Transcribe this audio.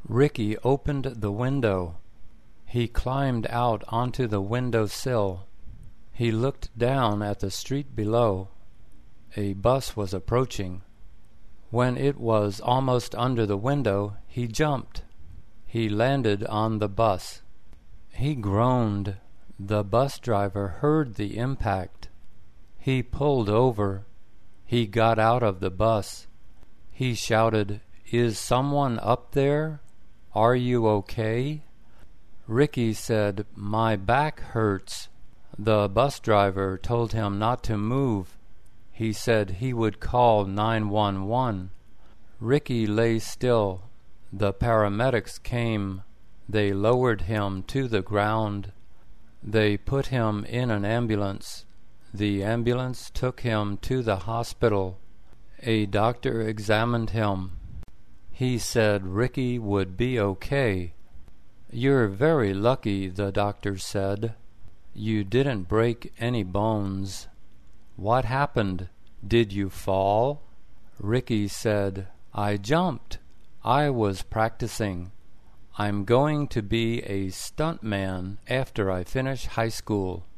Ricky opened the window. He climbed out onto the windowsill. He looked down at the street below. A bus was approaching. When it was almost under the window, he jumped. He landed on the bus. He groaned. The bus driver heard the impact. He pulled over. He got out of the bus. He shouted, "Is someone up there? Are you okay?" Ricky said, "My back hurts." The bus driver told him not to move. He said he would call 911. Ricky lay still. The paramedics came. They lowered him to the ground. They put him in an ambulance. The ambulance took him to the hospital. A doctor examined him. He said Ricky would be okay. "You're very lucky," the doctor said. "You didn't break any bones." "What happened? Did you fall?" Ricky said, "I jumped. I was practicing. I'm going to be a stuntman after I finish high school."